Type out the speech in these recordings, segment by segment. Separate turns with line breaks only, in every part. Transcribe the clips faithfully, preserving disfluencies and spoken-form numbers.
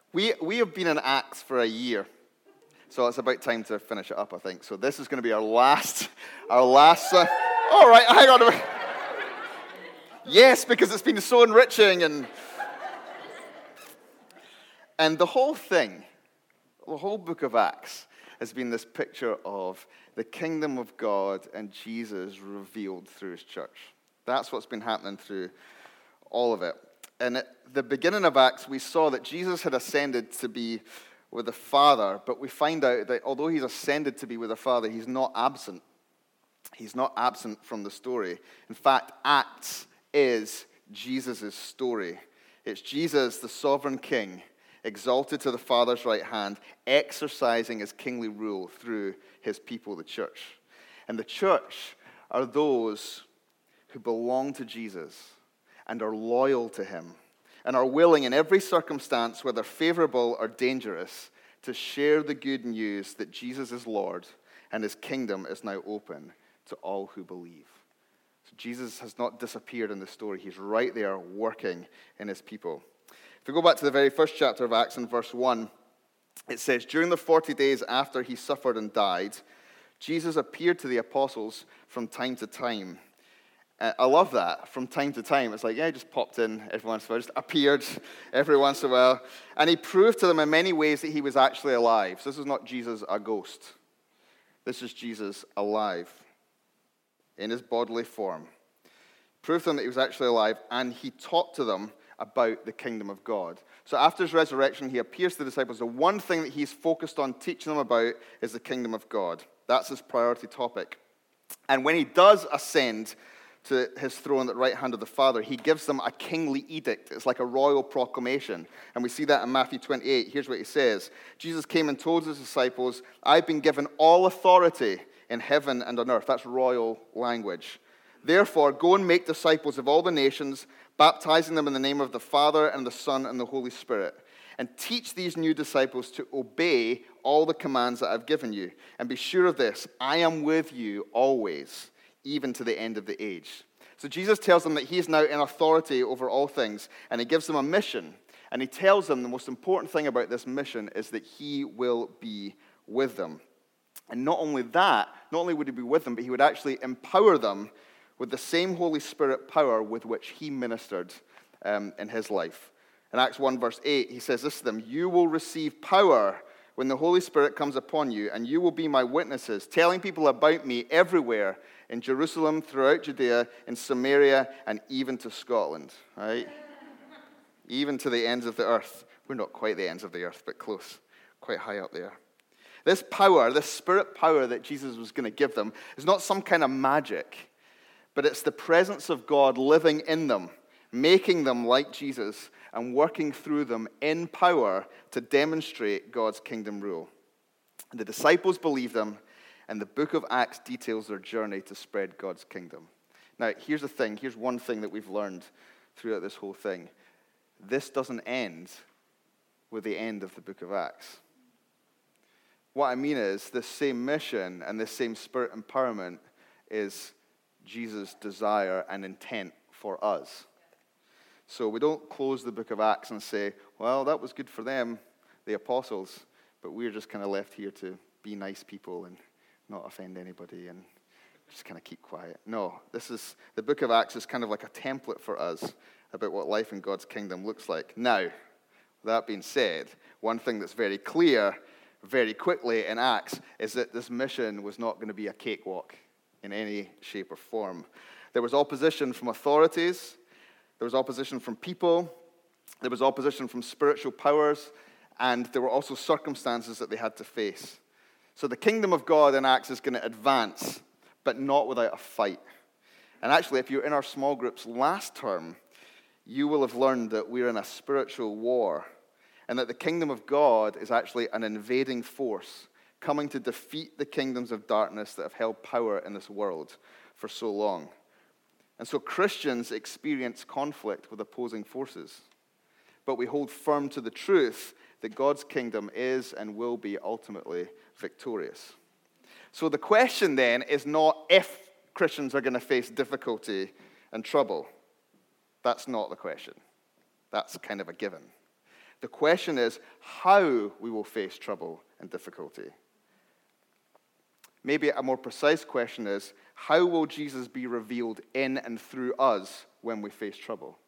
We we have been in Acts for a year, so it's about time to finish it up, I think. So this is going to be our last, our last. Uh, all right, hang on a minute. Yes, because it's been so enriching, and and the whole thing, the whole book of Acts has been this picture of the kingdom of God and Jesus revealed through his church. That's what's been happening through all of it. And at the beginning of Acts, we saw that Jesus had ascended to be with the Father, but we find out that although he's ascended to be with the Father, he's not absent. He's not absent from the story. In fact, Acts is Jesus' story. It's Jesus, the sovereign king, exalted to the Father's right hand, exercising his kingly rule through his people, the church. And the church are those who belong to Jesus and are loyal to him and are willing in every circumstance, whether favorable or dangerous, to share the good news that Jesus is Lord and his kingdom is now open to all who believe. So Jesus has not disappeared in the story. He's right there working in his people. If we go back to the very first chapter of Acts in verse one, it says, during the forty days after he suffered and died, Jesus appeared to the apostles from time to time. Uh, I love that, from time to time. It's like, yeah, he just popped in every once in a while, just appeared every once in a while. And he proved to them in many ways that he was actually alive. So this is not Jesus a ghost. This is Jesus alive in his bodily form. Proved to them that he was actually alive, and he taught to them about the kingdom of God. So after his resurrection, he appears to the disciples. The one thing that he's focused on teaching them about is the kingdom of God. That's his priority topic. And when he does ascend to his throne at the right hand of the Father, he gives them a kingly edict. It's like a royal proclamation. And we see that in Matthew twenty-eight. Here's what he says. Jesus came and told his disciples, I've been given all authority in heaven and on earth. That's royal language. Therefore, go and make disciples of all the nations, baptizing them in the name of the Father and the Son and the Holy Spirit. And teach these new disciples to obey all the commands that I've given you. And be sure of this, I am with you always, even to the end of the age. So Jesus tells them that he is now in authority over all things, and he gives them a mission. And he tells them the most important thing about this mission is that he will be with them. And not only that, not only would he be with them, but he would actually empower them with the same Holy Spirit power with which he ministered um, in his life. In Acts one verse eight, he says this to them, you will receive power when the Holy Spirit comes upon you, and you will be my witnesses, telling people about me everywhere, in Jerusalem, throughout Judea, in Samaria, and even to Scotland, right? Even to the ends of the earth. We're not quite the ends of the earth, but close, quite high up there. This power, this spirit power that Jesus was going to give them is not some kind of magic, but it's the presence of God living in them, making them like Jesus and working through them in power to demonstrate God's kingdom rule. The disciples believed them, and the book of Acts details their journey to spread God's kingdom. Now, here's the thing. Here's one thing that we've learned throughout this whole thing. This doesn't end with the end of the book of Acts. What I mean is, this same mission and this same spirit empowerment is Jesus' desire and intent for us. So we don't close the book of Acts and say, well, that was good for them, the apostles, but we're just kind of left here to be nice people and not offend anybody and just kind of keep quiet. No, this is, the book of Acts is kind of like a template for us about what life in God's kingdom looks like. Now, with that being said, one thing that's very clear very quickly in Acts is that this mission was not going to be a cakewalk in any shape or form. There was opposition from authorities. There was opposition from people. There was opposition from spiritual powers. And there were also circumstances that they had to face. So the kingdom of God in Acts is going to advance, but not without a fight. And actually, if you're in our small groups last term, you will have learned that we're in a spiritual war, and that the kingdom of God is actually an invading force coming to defeat the kingdoms of darkness that have held power in this world for so long. And so Christians experience conflict with opposing forces, but we hold firm to the truth that God's kingdom is and will be ultimately victorious. So the question then is not if Christians are going to face difficulty and trouble. That's not the question. That's kind of a given. The question is how we will face trouble and difficulty. Maybe a more precise question is, how will Jesus be revealed in and through us when we face trouble?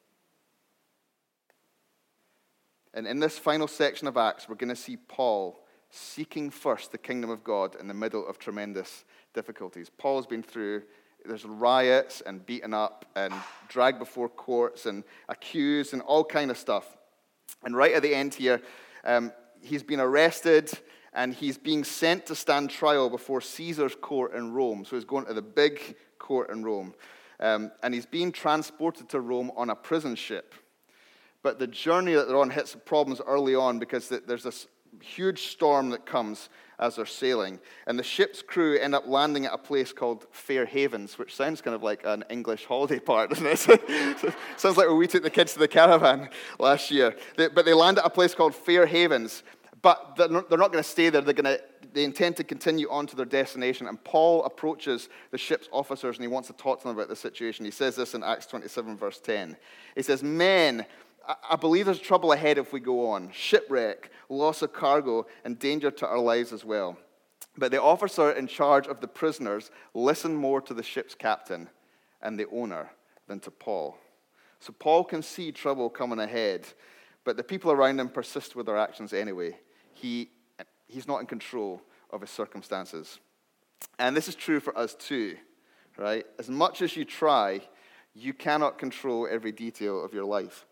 And in this final section of Acts, we're going to see Paul seeking first the kingdom of God in the middle of tremendous difficulties. Paul's been through, there's riots and beaten up and dragged before courts and accused and all kind of stuff. And right at the end here, um, he's been arrested and he's being sent to stand trial before Caesar's court in Rome. So he's going to the big court in Rome. Um, and he's being transported to Rome on a prison ship. But the journey that they're on hits problems early on because there's this huge storm that comes as they're sailing. And the ship's crew end up landing at a place called Fair Havens, which sounds kind of like an English holiday park, doesn't it? Sounds like when we took the kids to the caravan last year. They, but they land at a place called Fair Havens. But they're not, they're not going to stay there. They're going to, they intend to continue on to their destination. And Paul approaches the ship's officers and he wants to talk to them about the situation. He says this in Acts twenty-seven, verse ten. He says, "Men, I believe there's trouble ahead if we go on. Shipwreck, loss of cargo, and danger to our lives as well. But the officer in charge of the prisoners listened more to the ship's captain and the owner than to Paul." So Paul can see trouble coming ahead, but the people around him persist with their actions anyway. He, he's not in control of his circumstances. And this is true for us too, right? As much as you try, you cannot control every detail of your life.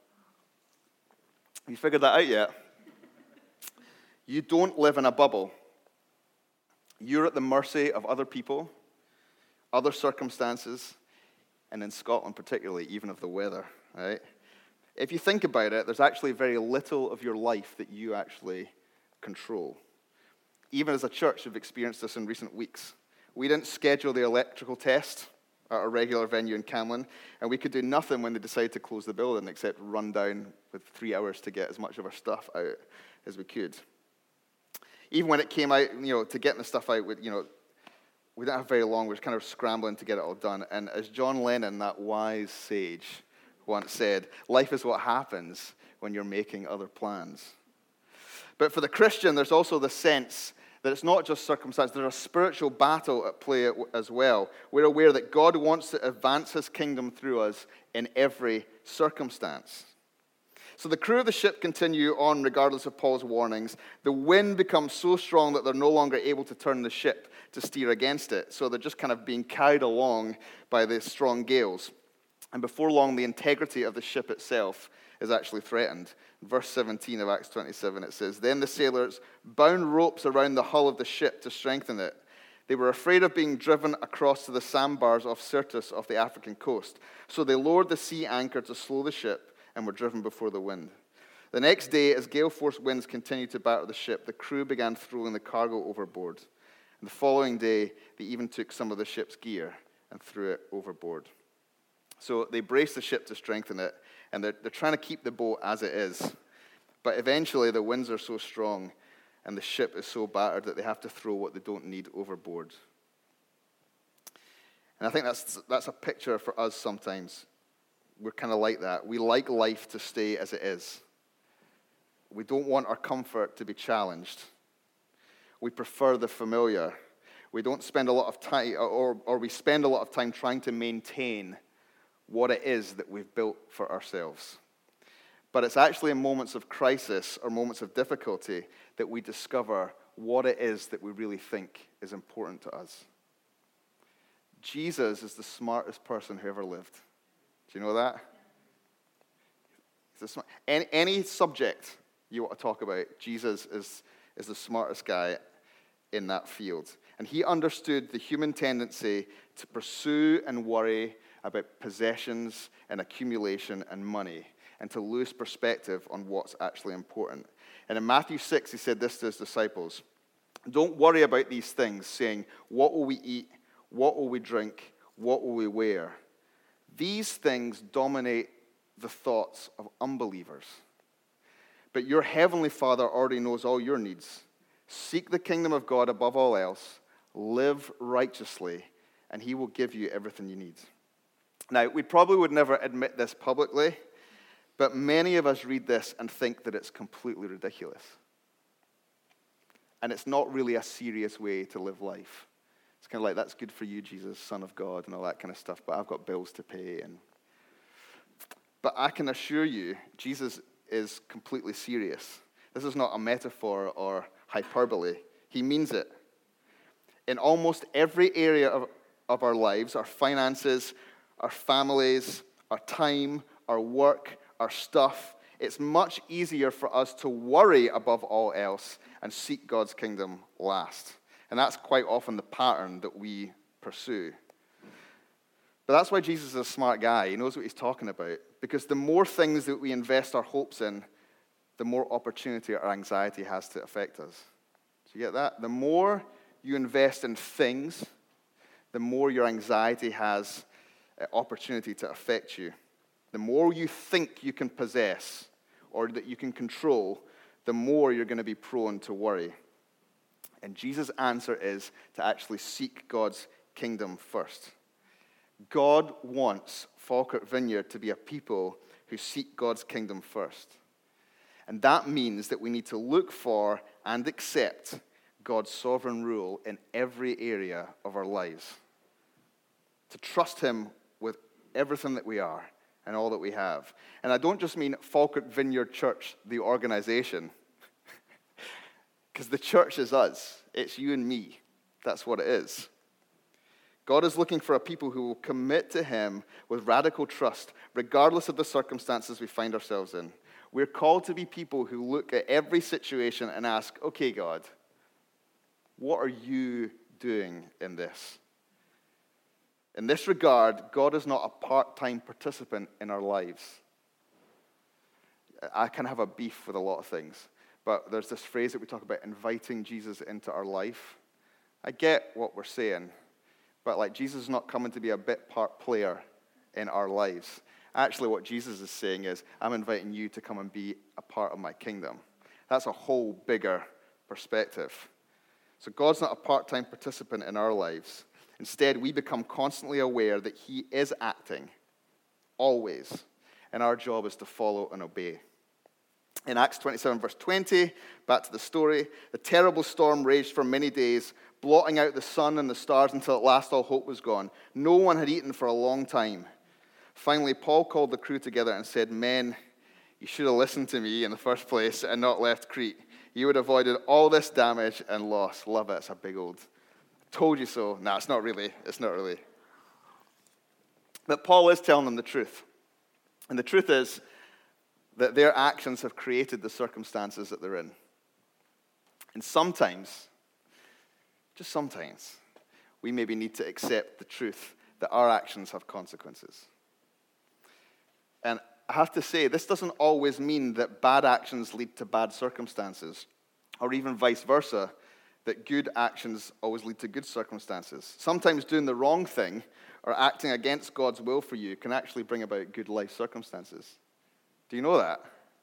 You figured that out yet? You don't live in a bubble. You're at the mercy of other people, other circumstances, and in Scotland particularly, even of the weather, right? If you think about it, there's actually very little of your life that you actually control. Even as a church, we've experienced this in recent weeks. We didn't schedule the electrical test at our regular venue in Camlin, and we could do nothing when they decided to close the building except run down with three hours to get as much of our stuff out as we could. Even when it came out, you know, to getting the stuff out, with, you know, we didn't have very long. We were kind of scrambling to get it all done. And as John Lennon, that wise sage, once said, life is what happens when you're making other plans. But for the Christian, there's also the sense that it's not just circumstance, there's a spiritual battle at play as well. We're aware that God wants to advance his kingdom through us in every circumstance. So the crew of the ship continue on regardless of Paul's warnings. The wind becomes so strong that they're no longer able to turn the ship to steer against it. So they're just kind of being carried along by the strong gales. And before long, the integrity of the ship itself is actually threatened. In verse seventeen of Acts twenty-seven, it says, "Then the sailors bound ropes around the hull of the ship to strengthen it. They were afraid of being driven across to the sandbars off Syrtis off the African coast. So they lowered the sea anchor to slow the ship and were driven before the wind. The next day, as gale-force winds continued to batter the ship, the crew began throwing the cargo overboard. And the following day, they even took some of the ship's gear and threw it overboard." So they brace the ship to strengthen it, and they're, they're trying to keep the boat as it is. But eventually the winds are so strong and the ship is so battered that they have to throw what they don't need overboard. And I think that's that's a picture for us sometimes. We're kind of like that. We like life to stay as it is. We don't want our comfort to be challenged. We prefer the familiar. We don't spend a lot of time, or, or we spend a lot of time trying to maintain what it is that we've built for ourselves. But it's actually in moments of crisis or moments of difficulty that we discover what it is that we really think is important to us. Jesus is the smartest person who ever lived. Do you know that? He's the smart, any, any subject you want to talk about, Jesus is, is the smartest guy in that field. And he understood the human tendency to pursue and worry about possessions and accumulation and money, and to lose perspective on what's actually important. And in Matthew six, he said this to his disciples: "Don't worry about these things, saying, what will we eat? What will we drink? What will we wear? These things dominate the thoughts of unbelievers. But your heavenly Father already knows all your needs. Seek the kingdom of God above all else. Live righteously, and he will give you everything you need." Now, we probably would never admit this publicly, But many of us read this and think that it's completely ridiculous. And it's not really a serious way to live life. It's kind of like, that's good for you, Jesus, Son of God, and all that kind of stuff, but I've got bills to pay. And But I can assure you, Jesus is completely serious. This is not a metaphor or hyperbole. He means it. In almost every area of, of our lives, our finances, our families, our time, our work, our stuff, it's much easier for us to worry above all else and seek God's kingdom last. And that's quite often the pattern that we pursue. But that's why Jesus is a smart guy. He knows what he's talking about. Because the more things that we invest our hopes in, the more opportunity our anxiety has to affect us. Do you get that? The more you invest in things, the more your anxiety has an opportunity to affect you. The more you think you can possess or that you can control, the more you're going to be prone to worry. And Jesus' answer is to actually seek God's kingdom first. God wants Falkirk Vineyard to be a people who seek God's kingdom first. And that means that we need to look for and accept God's sovereign rule in every area of our lives. To trust him with everything that we are and all that we have. And I don't just mean Falkirk Vineyard Church, the organization. Because the church is us. It's you and me. That's what it is. God is looking for a people who will commit to him with radical trust, regardless of the circumstances we find ourselves in. We're called to be people who look at every situation and ask, okay, God, what are you doing in this? In this regard, God is not a part-time participant in our lives. I can have a beef with a lot of things, but there's this phrase that we talk about, inviting Jesus into our life. I get what we're saying, but like Jesus is not coming to be a bit part player in our lives. Actually, what Jesus is saying is, I'm inviting you to come and be a part of my kingdom. That's a whole bigger perspective. So God's not a part-time participant in our lives. Instead, we become constantly aware that he is acting, always, and our job is to follow and obey. In Acts twenty-seven, verse twenty, back to the story, the terrible storm raged for many days, blotting out the sun and the stars until at last all hope was gone. No one had eaten for a long time. Finally, Paul called the crew together and said, men, you should have listened to me in the first place and not left Crete. You would have avoided all this damage and loss. Love it. It's a big old, told you so. No, it's not really. It's not really. But Paul is telling them the truth. And the truth is that their actions have created the circumstances that they're in. And sometimes, just sometimes, we maybe need to accept the truth that our actions have consequences. And I have to say, this doesn't always mean that bad actions lead to bad circumstances, or even vice versa, that good actions always lead to good circumstances. Sometimes doing the wrong thing or acting against God's will for you can actually bring about good life circumstances. Do you know that?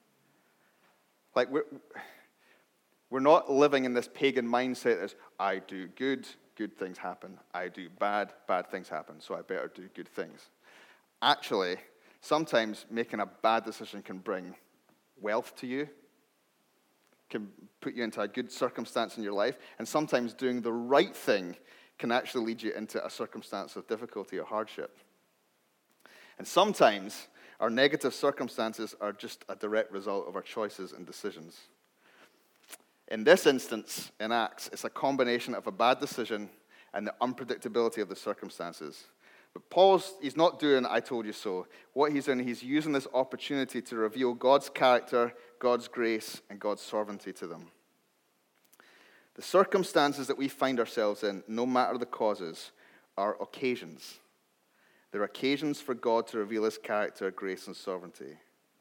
Like, we're, we're not living in this pagan mindset as, I do good, good things happen. I do bad, bad things happen, so I better do good things. Actually, sometimes making a bad decision can bring wealth to you, can put you into a good circumstance in your life, and sometimes doing the right thing can actually lead you into a circumstance of difficulty or hardship. And sometimes our negative circumstances are just a direct result of our choices and decisions. In this instance, in Acts, it's a combination of a bad decision and the unpredictability of the circumstances. But Paul's, he's not doing I told you so. What he's doing, he's using this opportunity to reveal God's character, God's grace, and God's sovereignty to them. The circumstances that we find ourselves in, no matter the causes, are occasions. They're occasions for God to reveal his character, grace, and sovereignty.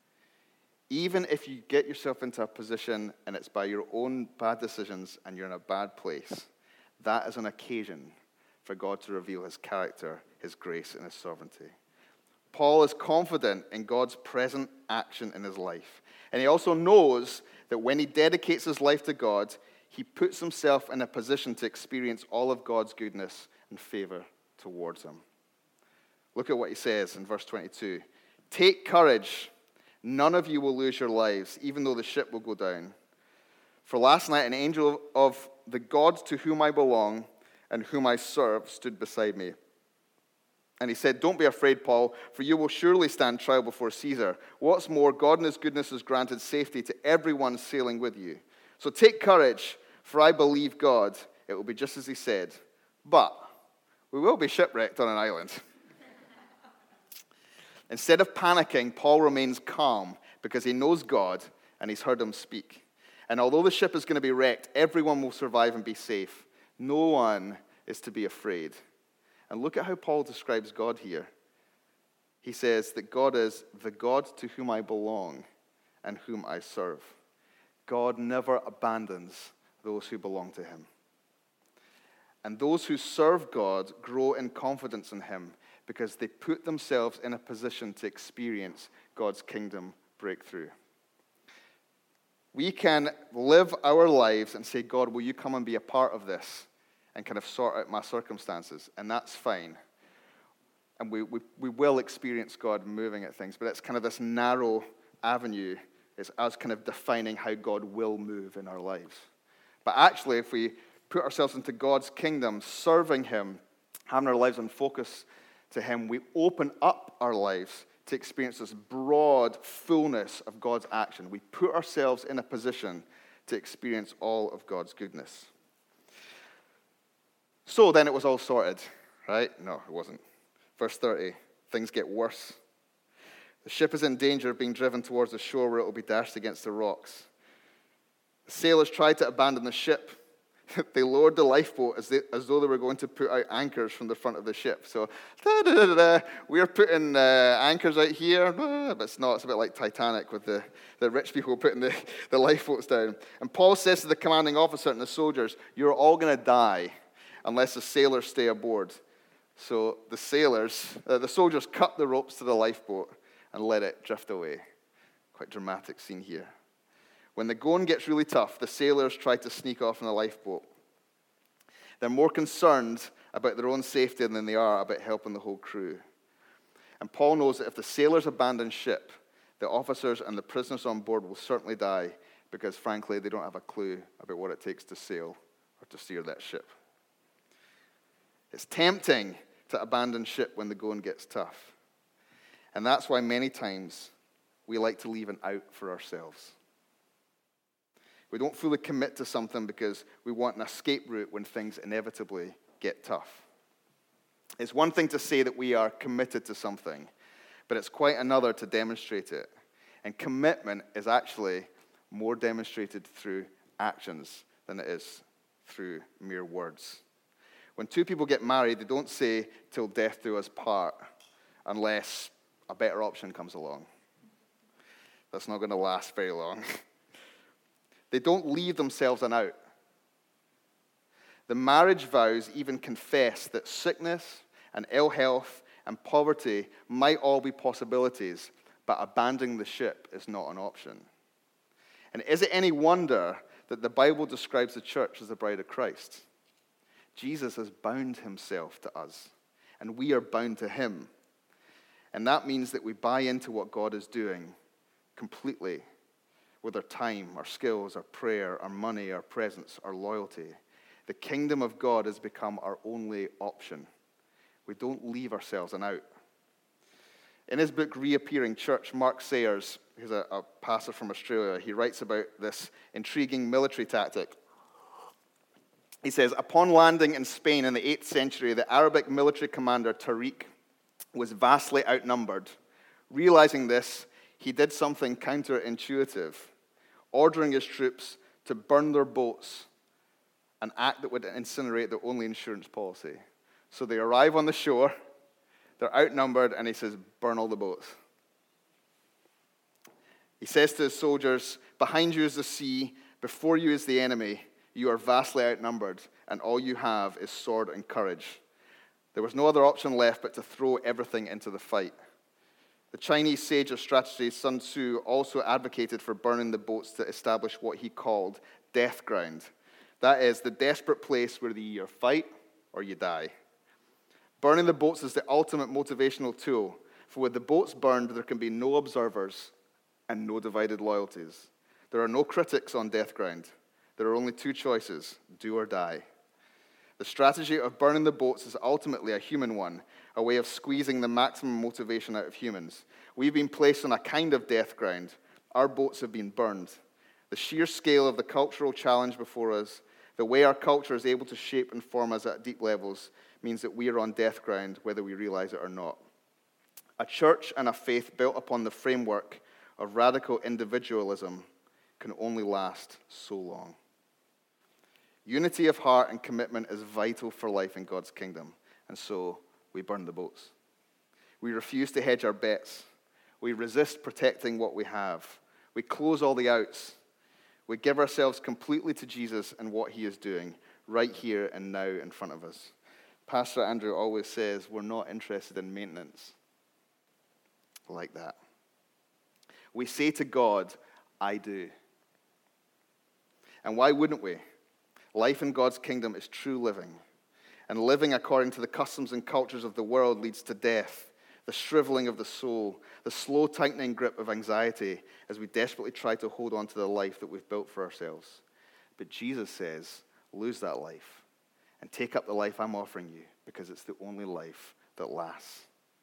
Even if you get yourself into a position and it's by your own bad decisions and you're in a bad place, that is an occasion for God to reveal his character, his grace, and his sovereignty. Paul is confident in God's present action in his life. And he also knows that when he dedicates his life to God, he puts himself in a position to experience all of God's goodness and favor towards him. Look at what he says in verse twenty-two. Take courage. none of you will lose your lives, even though the ship will go down. For last night an angel of the God to whom I belong and whom I serve stood beside me. And he said, don't be afraid, Paul, for you will surely stand trial before Caesar. What's more, God in his goodness has granted safety to everyone sailing with you. So take courage, for I believe God. It will be just as he said. But we will be shipwrecked on an island. Instead of panicking, Paul remains calm because he knows God and he's heard him speak. And although the ship is going to be wrecked, everyone will survive and be safe. No one is to be afraid. And look at how Paul describes God here. He says that God is the God to whom I belong and whom I serve. God never abandons those who belong to him. And those who serve God grow in confidence in him because they put themselves in a position to experience God's kingdom breakthrough. We can live our lives and say, God, will you come and be a part of this and kind of sort out my circumstances? And that's fine. And we, we, we will experience God moving at things, but it's kind of this narrow avenue. It's us kind of defining how God will move in our lives. But actually, if we put ourselves into God's kingdom, serving him, having our lives on focus to him, we open up our lives to experience this broad fullness of God's action. We put ourselves in a position to experience all of God's goodness. So then it was all sorted, right? No, it wasn't. Verse thirty, things get worse. The ship is in danger of being driven towards the shore where it will be dashed against the rocks. The sailors tried to abandon the ship. They lowered the lifeboat as, they, as though they were going to put out anchors from the front of the ship. So, da, da, da, da, we're putting uh, anchors out here, but it's not. It's a bit like Titanic with the, the rich people putting the, the lifeboats down. And Paul says to the commanding officer and the soldiers, you're all going to die unless the sailors stay aboard. So the sailors, uh, the soldiers cut the ropes to the lifeboat and let it drift away. Quite dramatic scene here. When the going gets really tough, the sailors try to sneak off in a lifeboat. They're more concerned about their own safety than they are about helping the whole crew. And Paul knows that if the sailors abandon ship, the officers and the prisoners on board will certainly die because, frankly, they don't have a clue about what it takes to sail or to steer that ship. It's tempting to abandon ship when the going gets tough. And that's why many times we like to leave an out for ourselves. We don't fully commit to something because we want an escape route when things inevitably get tough. It's one thing to say that we are committed to something, but it's quite another to demonstrate it. And commitment is actually more demonstrated through actions than it is through mere words. When two people get married, they don't say, till death do us part, unless a better option comes along. That's not going to last very long. They don't leave themselves an out. The marriage vows even confess that sickness and ill health and poverty might all be possibilities, but abandoning the ship is not an option. And is it any wonder that the Bible describes the church as the bride of Christ? Jesus has bound himself to us, and we are bound to him. And that means that we buy into what God is doing completely, with our time, our skills, our prayer, our money, our presence, our loyalty. The kingdom of God has become our only option. We don't leave ourselves an out. In his book, Reappearing Church, Mark Sayers, who's a, a pastor from Australia, he writes about this intriguing military tactic. He says, upon landing in Spain in the eighth century, the Arabic military commander Tariq was vastly outnumbered. Realizing this, he did something counterintuitive, ordering his troops to burn their boats, an act that would incinerate their only insurance policy. So they arrive on the shore, they're outnumbered, and he says, burn all the boats. He says to his soldiers, behind you is the sea, before you is the enemy. You are vastly outnumbered, and all you have is sword and courage. There was no other option left but to throw everything into the fight. The Chinese sage of strategy, Sun Tzu, also advocated for burning the boats to establish what he called death ground. That is, the desperate place where you either fight or you die. Burning the boats is the ultimate motivational tool, for with the boats burned, there can be no observers and no divided loyalties. There are no critics on death ground. There are only two choices, do or die. The strategy of burning the boats is ultimately a human one, a way of squeezing the maximum motivation out of humans. We've been placed on a kind of death ground. Our boats have been burned. The sheer scale of the cultural challenge before us, the way our culture is able to shape and form us at deep levels, means that we are on death ground, whether we realize it or not. A church and a faith built upon the framework of radical individualism can only last so long. Unity of heart and commitment is vital for life in God's kingdom, and so we burn the boats. We refuse to hedge our bets. We resist protecting what we have. We close all the outs. We give ourselves completely to Jesus and what he is doing right here and now in front of us. Pastor Andrew always says we're not interested in maintenance. Like that. We say to God, I do. And why wouldn't we? Life in God's kingdom is true living. And living according to the customs and cultures of the world leads to death, the shriveling of the soul, the slow tightening grip of anxiety as we desperately try to hold on to the life that we've built for ourselves. But Jesus says, lose that life and take up the life I'm offering you because it's the only life that lasts.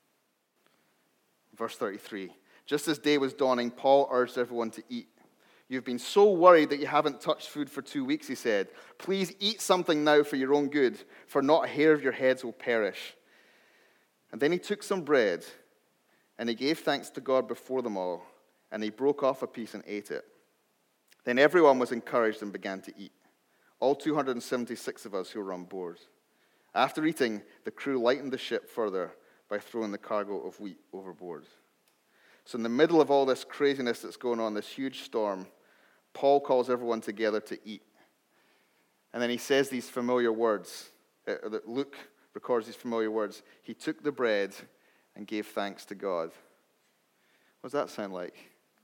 Verse thirty-three, just as day was dawning, Paul urged everyone to eat. You've been so worried that you haven't touched food for two weeks, he said. Please eat something now for your own good, for not a hair of your heads will perish. And then he took some bread, and he gave thanks to God before them all, and he broke off a piece and ate it. Then everyone was encouraged and began to eat, all two hundred seventy-six of us who were on board. After eating, the crew lightened the ship further by throwing the cargo of wheat overboard. So in the middle of all this craziness that's going on, this huge storm, Paul calls everyone together to eat. And then he says these familiar words. Luke records these familiar words. He took the bread and gave thanks to God. What does that sound like?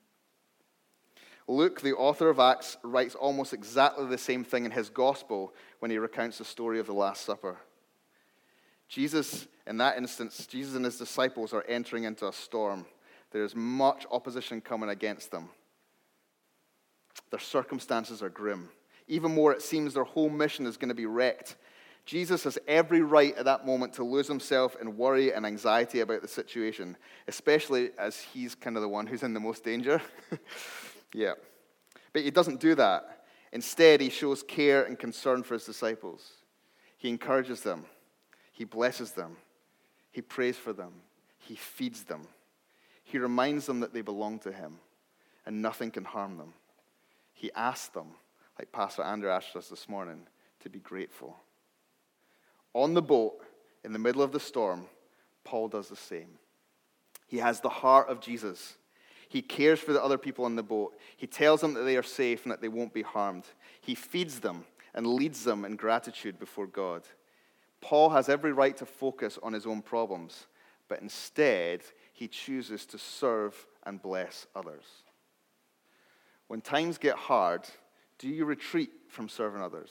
Luke, the author of Acts, writes almost exactly the same thing in his gospel when he recounts the story of the Last Supper. Jesus, in that instance, Jesus and his disciples are entering into a storm. There is much opposition coming against them. Their circumstances are grim. Even more, it seems their whole mission is going to be wrecked. Jesus has every right at that moment to lose himself in worry and anxiety about the situation, especially as he's kind of the one who's in the most danger. Yeah. But he doesn't do that. Instead, he shows care and concern for his disciples. He encourages them. He blesses them. He prays for them. He feeds them. He reminds them that they belong to him and nothing can harm them. He asks them, like Pastor Andrew asked us this morning, to be grateful. On the boat, in the middle of the storm, Paul does the same. He has the heart of Jesus. He cares for the other people on the boat. He tells them that they are safe and that they won't be harmed. He feeds them and leads them in gratitude before God. Paul has every right to focus on his own problems, but instead, he chooses to serve and bless others. When times get hard, do you retreat from serving others?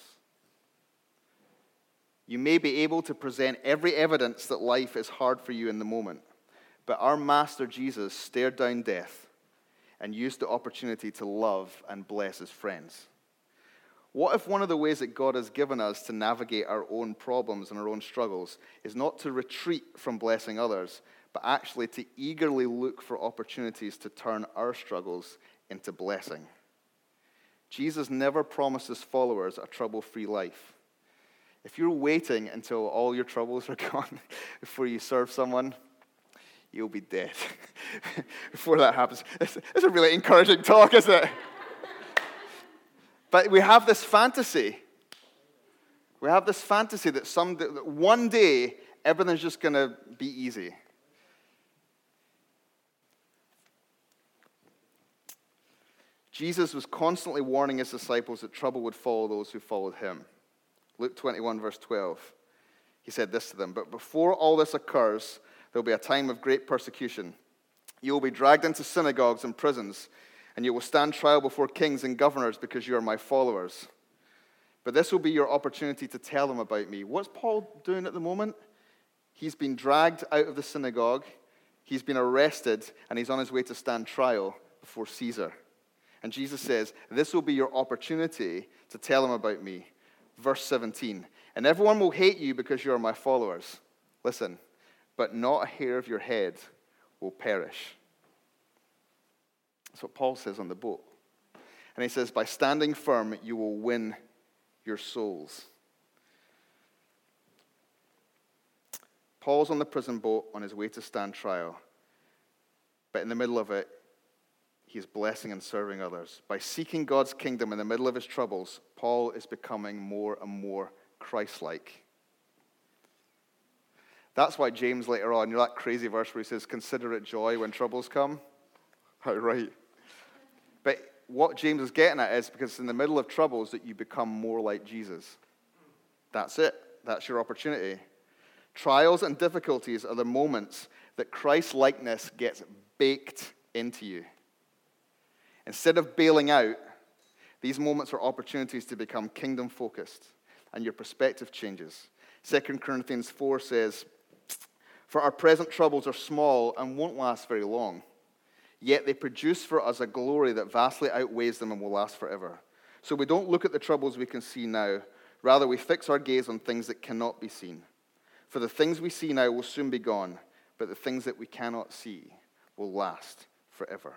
You may be able to present every evidence that life is hard for you in the moment, but our Master Jesus stared down death and used the opportunity to love and bless his friends. What if one of the ways that God has given us to navigate our own problems and our own struggles is not to retreat from blessing others, but actually to eagerly look for opportunities to turn our struggles into blessing? Jesus never promised his followers a trouble-free life. If you're waiting until all your troubles are gone before you serve someone, you'll be dead before that happens. It's, it's a really encouraging talk, isn't it? But we have this fantasy. We have this fantasy that some that one day everything's just going to be easy. Jesus was constantly warning his disciples that trouble would follow those who followed him. Luke twenty-one, verse twelve. He said this to them, "But before all this occurs, there will be a time of great persecution. You will be dragged into synagogues and prisons, and you will stand trial before kings and governors because you are my followers. But this will be your opportunity to tell them about me." What's Paul doing at the moment? He's been dragged out of the synagogue, he's been arrested, and he's on his way to stand trial before Caesar. And Jesus says, this will be your opportunity to tell him about me. Verse seventeen, and everyone will hate you because you are my followers. Listen, but not a hair of your head will perish. That's what Paul says on the boat. And he says, by standing firm, you will win your souls. Paul's on the prison boat on his way to stand trial. But in the middle of it, he's blessing and serving others. By seeking God's kingdom in the middle of his troubles, Paul is becoming more and more Christ-like. That's why James later on, you know that crazy verse where he says, consider it joy when troubles come? How right. But what James is getting at is because it's in the middle of troubles that you become more like Jesus. That's it. That's your opportunity. Trials and difficulties are the moments that Christ-likeness gets baked into you. Instead of bailing out, these moments are opportunities to become kingdom-focused, and your perspective changes. Second Corinthians four says, for our present troubles are small and won't last very long. Yet they produce for us a glory that vastly outweighs them and will last forever. So we don't look at the troubles we can see now. Rather, we fix our gaze on things that cannot be seen. For the things we see now will soon be gone, but the things that we cannot see will last forever.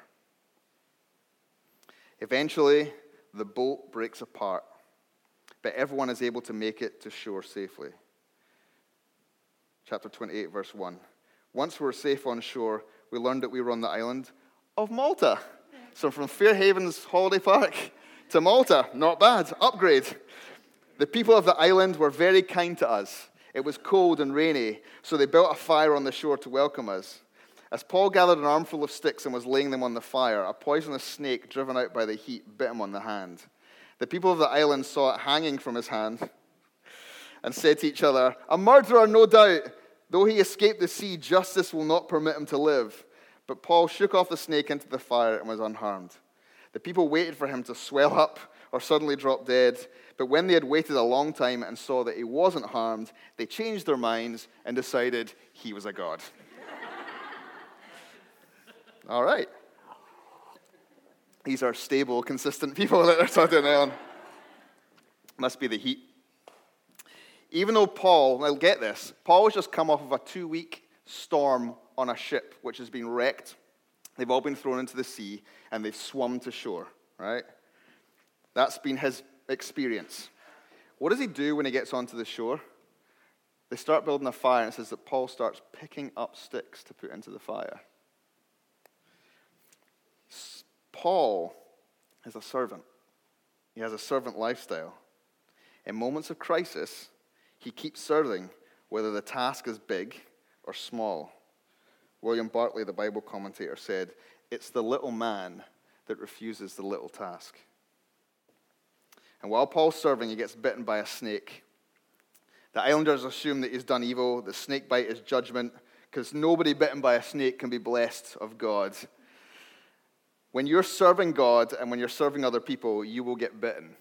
Eventually, the boat breaks apart, but everyone is able to make it to shore safely. Chapter twenty-eight, verse one. Once we were safe on shore, we learned that we were on the island of Malta. So from Fairhaven's holiday park to Malta, not bad, upgrade. The people of the island were very kind to us. It was cold and rainy, so they built a fire on the shore to welcome us. As Paul gathered an armful of sticks and was laying them on the fire, a poisonous snake driven out by the heat bit him on the hand. The people of the island saw it hanging from his hand and said to each other, a murderer, no doubt. Though he escaped the sea, justice will not permit him to live. But Paul shook off the snake into the fire and was unharmed. The people waited for him to swell up or suddenly drop dead. But when they had waited a long time and saw that he wasn't harmed, they changed their minds and decided he was a god. All right. These are stable, consistent people that they're talking on. Must be the heat. Even though Paul, now get this, Paul has just come off of a two-week storm on a ship which has been wrecked. They've all been thrown into the sea and they've swum to shore, right? That's been his experience. What does he do when he gets onto the shore? They start building a fire, and it says that Paul starts picking up sticks to put into the fire. Paul is a servant. He has a servant lifestyle. In moments of crisis, he keeps serving, whether the task is big or small. William Barclay, the Bible commentator, said, it's the little man that refuses the little task. And while Paul's serving, he gets bitten by a snake. The islanders assume that he's done evil. The snake bite is judgment, because nobody bitten by a snake can be blessed of God. When you're serving God and when you're serving other people, you will get bitten.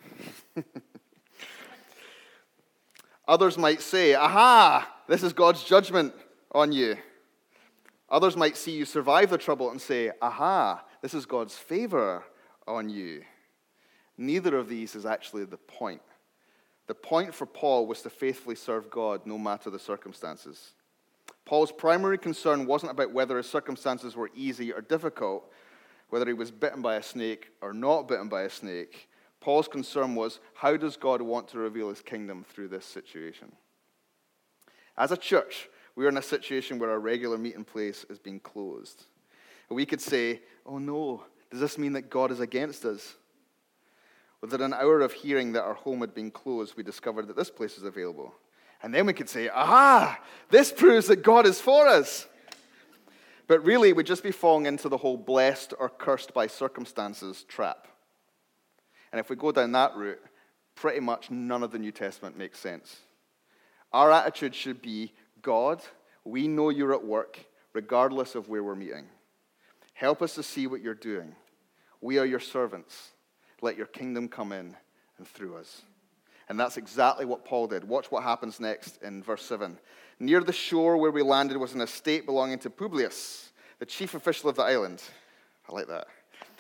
Others might say, aha, this is God's judgment on you. Others might see you survive the trouble and say, aha, this is God's favor on you. Neither of these is actually the point. The point for Paul was to faithfully serve God no matter the circumstances. Paul's primary concern wasn't about whether his circumstances were easy or difficult, whether he was bitten by a snake or not bitten by a snake. Paul's concern was, how does God want to reveal his kingdom through this situation? As a church, we are in a situation where our regular meeting place is being closed. And we could say, oh no, does this mean that God is against us? Within an hour of hearing that our home had been closed, we discovered that this place is available. And then we could say, aha, this proves that God is for us. But really, we'd just be falling into the whole blessed or cursed by circumstances trap. And if we go down that route, pretty much none of the New Testament makes sense. Our attitude should be, God, we know you're at work, regardless of where we're meeting. Help us to see what you're doing. We are your servants. Let your kingdom come in and through us. And that's exactly what Paul did. Watch what happens next in verse seven. Near the shore where we landed was an estate belonging to Publius, the chief official of the island. I like that.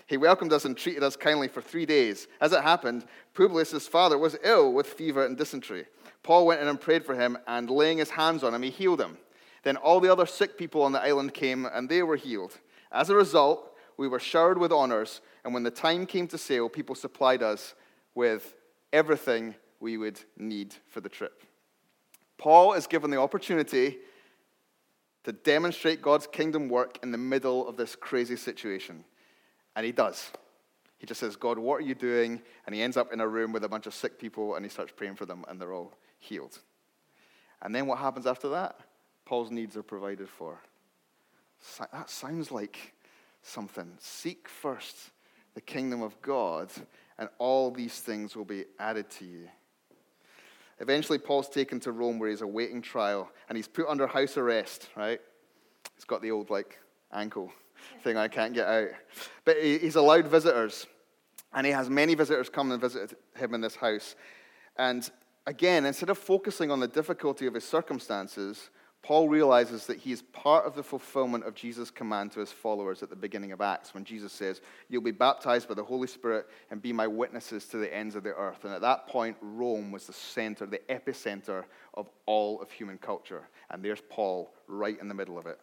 He welcomed us and treated us kindly for three days. As it happened, Publius' father was ill with fever and dysentery. Paul went in and prayed for him, and laying his hands on him, he healed him. Then all the other sick people on the island came, and they were healed. As a result, we were showered with honors, and when the time came to sail, people supplied us with everything we would need for the trip. Paul is given the opportunity to demonstrate God's kingdom work in the middle of this crazy situation. And he does. He just says, God, what are you doing? And he ends up in a room with a bunch of sick people, and he starts praying for them, and they're all healed. And then what happens after that? Paul's needs are provided for. That sounds like something. Seek first the kingdom of God, and all these things will be added to you. Eventually, Paul's taken to Rome where he's awaiting trial, and he's put under house arrest, right? He's got the old, like, ankle thing I can't get out. But he's allowed visitors, and he has many visitors come and visit him in this house. And again, instead of focusing on the difficulty of his circumstances, Paul realizes that he is part of the fulfillment of Jesus' command to his followers at the beginning of Acts, when Jesus says, you'll be baptized by the Holy Spirit and be my witnesses to the ends of the earth. And at that point, Rome was the center, the epicenter of all of human culture. And there's Paul right in the middle of it.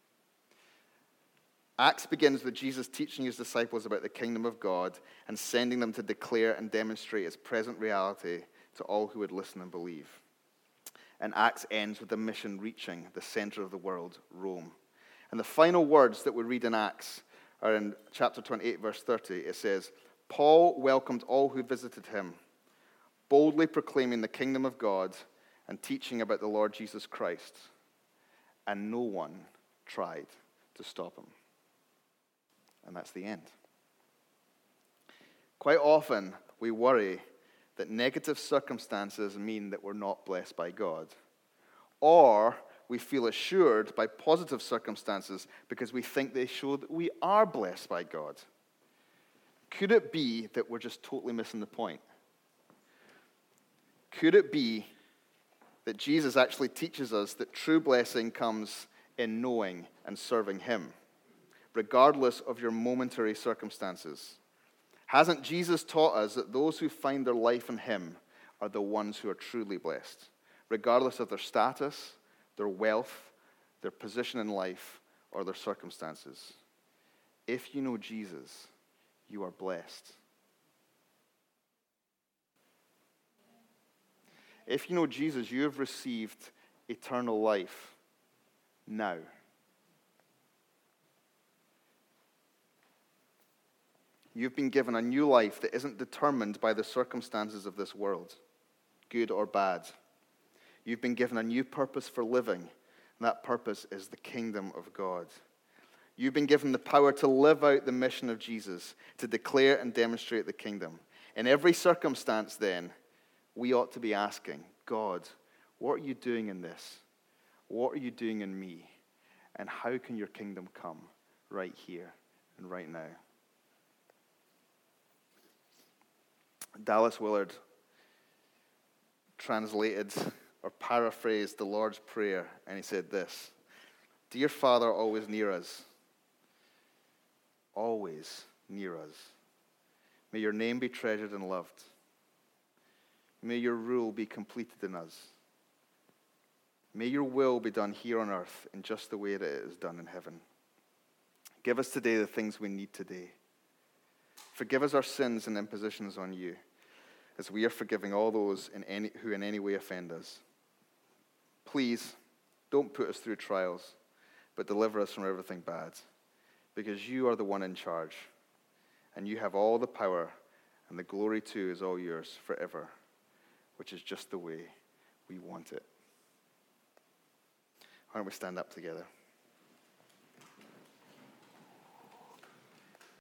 Acts begins with Jesus teaching his disciples about the kingdom of God and sending them to declare and demonstrate its present reality to all who would listen and believe. And Acts ends with the mission reaching the center of the world, Rome. And the final words that we read in Acts are in chapter twenty-eight, verse thirty. It says, Paul welcomed all who visited him, boldly proclaiming the kingdom of God and teaching about the Lord Jesus Christ. And no one tried to stop him. And that's the end. Quite often, we worry that negative circumstances mean that we're not blessed by God. Or we feel assured by positive circumstances because we think they show that we are blessed by God. Could it be that we're just totally missing the point? Could it be that Jesus actually teaches us that true blessing comes in knowing and serving him, regardless of your momentary circumstances? Hasn't Jesus taught us that those who find their life in him are the ones who are truly blessed, regardless of their status, their wealth, their position in life, or their circumstances? If you know Jesus, you are blessed. If you know Jesus, you have received eternal life now. You've been given a new life that isn't determined by the circumstances of this world, good or bad. You've been given a new purpose for living, and that purpose is the kingdom of God. You've been given the power to live out the mission of Jesus, to declare and demonstrate the kingdom. In every circumstance, then, we ought to be asking, God, what are you doing in this? What are you doing in me? And how can your kingdom come right here and right now? Dallas Willard translated or paraphrased the Lord's Prayer, and he said this: Dear Father, always near us, always near us. May your name be treasured and loved. May your rule be completed in us. May your will be done here on earth in just the way that it is done in heaven. Give us today the things we need today. Forgive us our sins and impositions on you, as we are forgiving all those in any, who in any way offend us. Please, don't put us through trials, but deliver us from everything bad, because you are the one in charge, and you have all the power, and the glory too is all yours forever, which is just the way we want it. Why don't we stand up together?